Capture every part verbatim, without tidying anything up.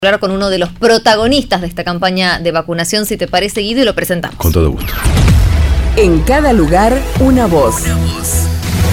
Hablar con uno de los protagonistas de esta campaña de vacunación, si te parece, Guido, y lo presentamos. Con todo gusto. En cada lugar, una voz. Una voz.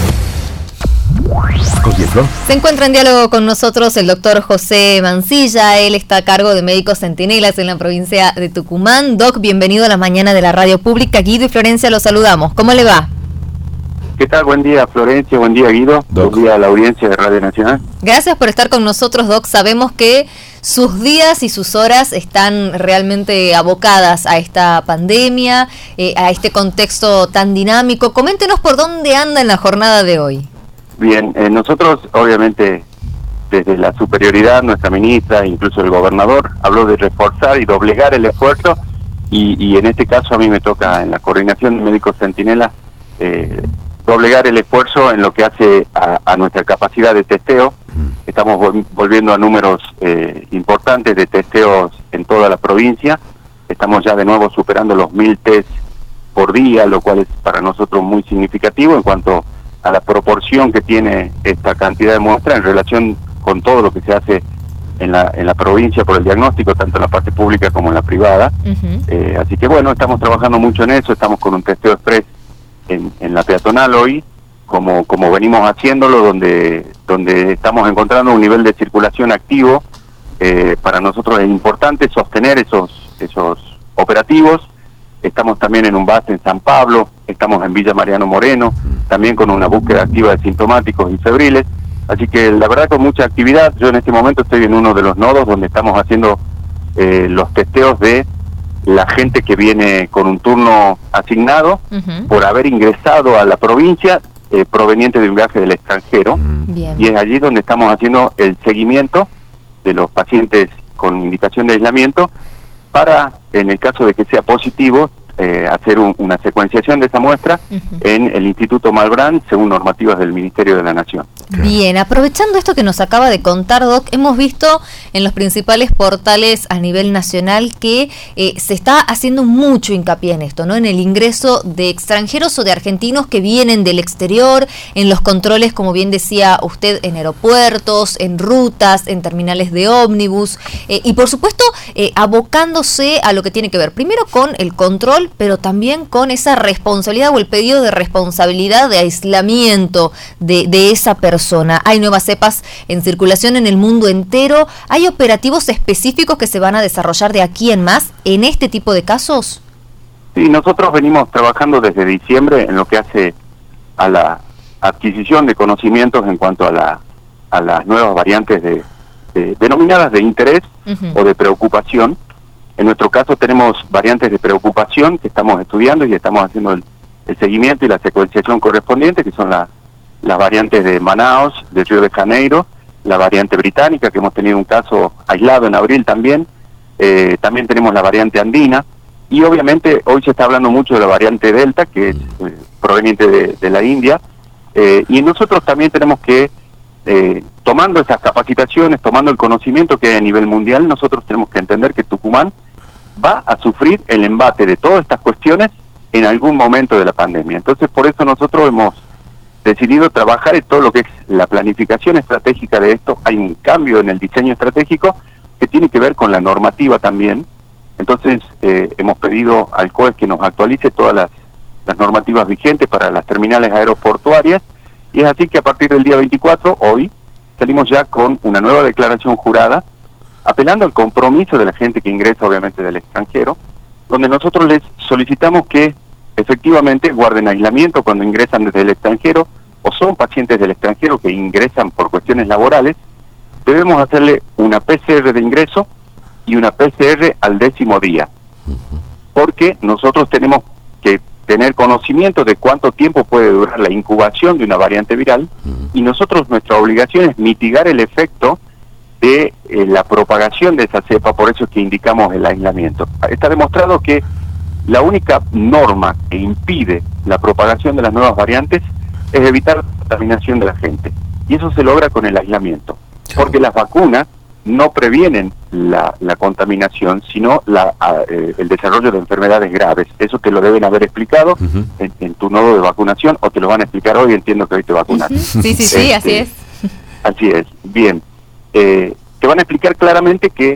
Se encuentra en diálogo con nosotros el doctor José Mancilla. Él está a cargo de Médicos Centinelas en la provincia de Tucumán. Doc, bienvenido a la mañana de la radio pública. Guido y Florencia los saludamos. ¿Cómo le va? ¿Qué tal? Buen día, Florencia. Buen día, Guido. Doc. Buen día a la audiencia de Radio Nacional. Gracias por estar con nosotros, Doc. Sabemos que sus días y sus horas están realmente abocadas a esta pandemia, eh, a este contexto tan dinámico. Coméntenos por dónde anda en la jornada de hoy. Bien, eh, nosotros, obviamente, desde la superioridad, nuestra ministra, incluso el gobernador, habló de reforzar y doblegar el esfuerzo, y, y en este caso a mí me toca, en la coordinación de Médicos Centinelas, eh, doblegar el esfuerzo en lo que hace a, a nuestra capacidad de testeo. Estamos vol- volviendo a números eh, importantes de testeos en toda la provincia. Estamos ya de nuevo superando los mil test por día, lo cual es para nosotros muy significativo en cuanto a la proporción que tiene esta cantidad de muestras en relación con todo lo que se hace en la en la provincia por el diagnóstico, tanto en la parte pública como en la privada. Uh-huh. Eh, así que bueno, estamos trabajando mucho en eso. Estamos con un testeo express en, en la peatonal hoy, como como venimos haciéndolo, donde donde estamos encontrando un nivel de circulación activo. Eh, para nosotros es importante sostener esos esos operativos. Estamos también en un base en San Pablo, estamos en Villa Mariano Moreno, también con una búsqueda activa de sintomáticos y febriles. Así que la verdad con mucha actividad. Yo en este momento estoy en uno de los nodos donde estamos haciendo eh, los testeos de la gente que viene con un turno asignado uh-huh. por haber ingresado a la provincia eh, proveniente de un viaje del extranjero. Bien. Y es allí donde estamos haciendo el seguimiento de los pacientes con indicación de aislamiento para, en el caso de que sea positivo, eh, hacer un, una secuenciación de esa muestra uh-huh. en el Instituto Malbrán, según normativas del Ministerio de la Nación. Bien, aprovechando esto que nos acaba de contar, Doc, hemos visto en los principales portales a nivel nacional que eh, se está haciendo mucho hincapié en esto, ¿no? En el ingreso de extranjeros o de argentinos que vienen del exterior, en los controles, como bien decía usted, en aeropuertos, en rutas, en terminales de ómnibus, eh, y por supuesto eh, abocándose a lo que tiene que ver primero con el control, pero también con esa responsabilidad o el pedido de responsabilidad de aislamiento de, de esa persona. Hay nuevas cepas en circulación en el mundo entero. ¿Hay operativos específicos que se van a desarrollar de aquí en más en este tipo de casos? Sí, nosotros venimos trabajando desde diciembre en lo que hace a la adquisición de conocimientos en cuanto a la a las nuevas variantes de, de denominadas de interés uh-huh. o de preocupación. En nuestro caso tenemos variantes de preocupación que estamos estudiando y estamos haciendo el, el seguimiento y la secuenciación correspondiente, que son la, las variantes de Manaos, de Río de Janeiro, la variante británica, que hemos tenido un caso aislado en abril también, eh, también tenemos la variante andina, y obviamente hoy se está hablando mucho de la variante Delta, que es eh, proveniente de, de la India, eh, y nosotros también tenemos que, eh, tomando esas capacitaciones, tomando el conocimiento que hay a nivel mundial, nosotros tenemos que entender que Tucumán va a sufrir el embate de todas estas cuestiones en algún momento de la pandemia. Entonces, por eso nosotros hemos decidido trabajar en todo lo que es la planificación estratégica de esto. Hay un cambio en el diseño estratégico que tiene que ver con la normativa también. Entonces, eh, hemos pedido al C O E S que nos actualice todas las, las normativas vigentes para las terminales aeroportuarias, y es así que a partir del día veinticuatro, hoy, salimos ya con una nueva declaración jurada, apelando al compromiso de la gente que ingresa obviamente del extranjero, donde nosotros les solicitamos que efectivamente guarden aislamiento cuando ingresan desde el extranjero o son pacientes del extranjero que ingresan por cuestiones laborales. Debemos hacerle una P C R de ingreso y una P C R al décimo día, porque nosotros tenemos que tener conocimiento de cuánto tiempo puede durar la incubación de una variante viral, y nosotros nuestra obligación es mitigar el efecto de eh, la propagación de esa cepa. Por eso es que indicamos el aislamiento. Está demostrado que la única norma que impide la propagación de las nuevas variantes es evitar la contaminación de la gente, y eso se logra con el aislamiento, porque las vacunas no previenen la, la contaminación, sino la, a, eh, el desarrollo de enfermedades graves. Eso te lo deben haber explicado uh-huh. en, en tu nodo de vacunación, o te lo van a explicar hoy. Entiendo que hoy te vacunaste. Uh-huh. Sí, sí, sí, este, así es. Así es, bien. Eh, te van a explicar claramente que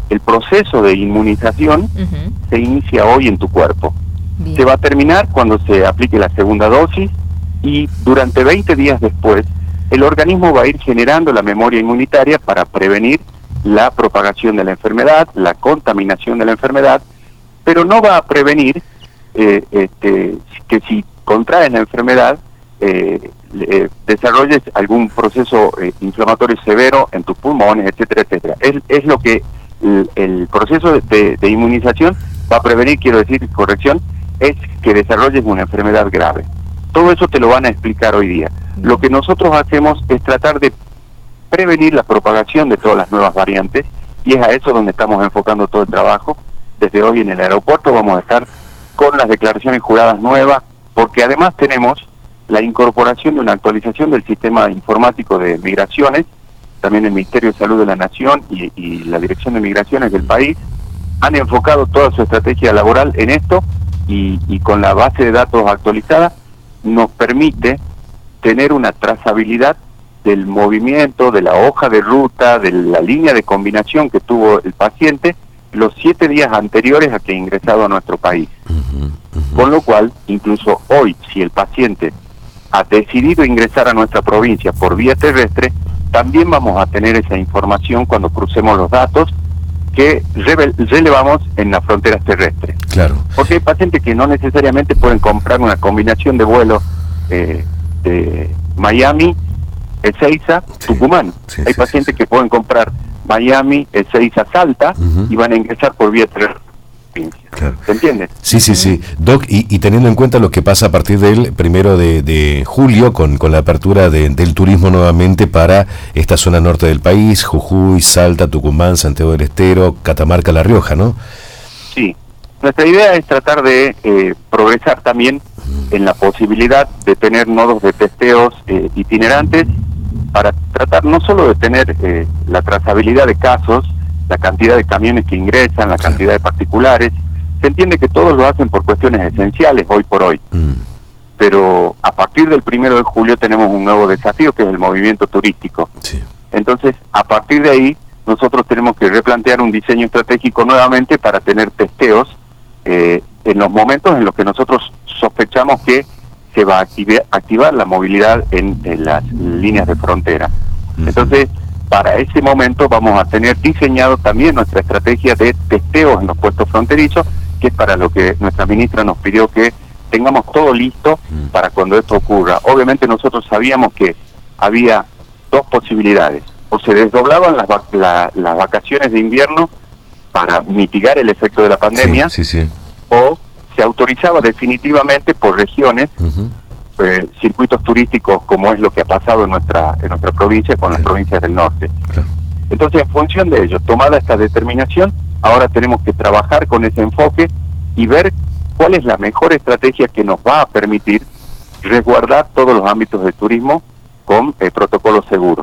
el proceso de inmunización uh-huh. se inicia hoy en tu cuerpo. Bien. Se va a terminar cuando se aplique la segunda dosis y durante veinte días después el organismo va a ir generando la memoria inmunitaria para prevenir la propagación de la enfermedad, la contaminación de la enfermedad, pero no va a prevenir eh, este, que si contraes la enfermedad eh, eh, desarrolles algún proceso eh, inflamatorio severo en tus pulmones, etcétera, etcétera. Es, es lo que el, el proceso de, de inmunización va a prevenir, quiero decir, corrección, es que desarrolles una enfermedad grave. Todo eso te lo van a explicar hoy día. Lo que nosotros hacemos es tratar de prevenir la propagación de todas las nuevas variantes y es a eso donde estamos enfocando todo el trabajo. Desde hoy en el aeropuerto vamos a estar con las declaraciones juradas nuevas, porque además tenemos la incorporación de una actualización del sistema informático de migraciones, también el Ministerio de Salud de la Nación y, y la Dirección de Migraciones del país han enfocado toda su estrategia laboral en esto y, y con la base de datos actualizada nos permite tener una trazabilidad del movimiento, de la hoja de ruta, de la línea de combinación que tuvo el paciente los siete días anteriores a que ha ingresado a nuestro país. Uh-huh, uh-huh. Con lo cual, incluso hoy, si el paciente ha decidido ingresar a nuestra provincia por vía terrestre, también vamos a tener esa información cuando crucemos los datos que rele- relevamos en las fronteras terrestres. Claro. Porque hay pacientes que no necesariamente pueden comprar una combinación de vuelos eh, de Miami, Ezeiza, Tucumán. Sí, hay sí, pacientes sí, sí. que pueden comprar Miami, Ezeiza, Salta uh-huh. y van a ingresar por vía terrestre. Claro. ¿Se entiende? Sí, sí, sí. Doc, y, y teniendo en cuenta lo que pasa a partir del primero de, de julio, con, con la apertura de, del turismo nuevamente para esta zona norte del país, Jujuy, Salta, Tucumán, Santiago del Estero, Catamarca, La Rioja, ¿no? Sí. Nuestra idea es tratar de eh, progresar también en la posibilidad de tener nodos de testeos eh, itinerantes para tratar no solo de tener eh, la trazabilidad de casos, la cantidad de camiones que ingresan, la cantidad de particulares. Se entiende que todos lo hacen por cuestiones esenciales hoy por hoy. Mm. Pero a partir del primero de julio tenemos un nuevo desafío que es el movimiento turístico. Sí. Entonces, a partir de ahí, nosotros tenemos que replantear un diseño estratégico nuevamente para tener testeos eh, en los momentos en los que nosotros sospechamos que se va a active, activar la movilidad en, en las líneas de frontera. Mm-hmm. Entonces, para ese momento vamos a tener diseñado también nuestra estrategia de testeos en los puestos fronterizos, que es para lo que nuestra ministra nos pidió que tengamos todo listo para cuando esto ocurra. Obviamente nosotros sabíamos que había dos posibilidades: o se desdoblaban las, vac- la, las vacaciones de invierno para mitigar el efecto de la pandemia, sí, sí, sí. o se autorizaba definitivamente por regiones uh-huh. Eh, circuitos turísticos, como es lo que ha pasado en nuestra en nuestra provincia con las provincias del norte. Claro. Entonces, en función de ello, tomada esta determinación, ahora tenemos que trabajar con ese enfoque y ver cuál es la mejor estrategia que nos va a permitir resguardar todos los ámbitos del turismo con eh, protocolos seguros.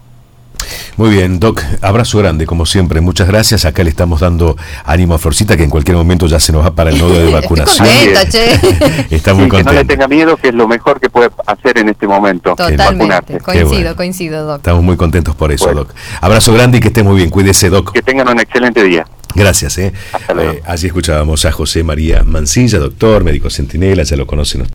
Muy bien, Doc, abrazo grande, como siempre, muchas gracias. Acá le estamos dando ánimo a Florcita, que en cualquier momento ya se nos va para el nodo de vacunación. Estoy contenta, che. Está muy sí, contenta. Que no le tenga miedo, que es lo mejor que puede hacer en este momento. Totalmente, coincido, bueno. coincido, Doc. Estamos muy contentos por eso, bueno. Doc. Abrazo grande y que esté muy bien, cuídese, Doc. Que tengan un excelente día. Gracias. Eh. Hasta luego. Eh, allí escuchábamos a José María Mancilla, doctor, médico centinela, ya lo conocen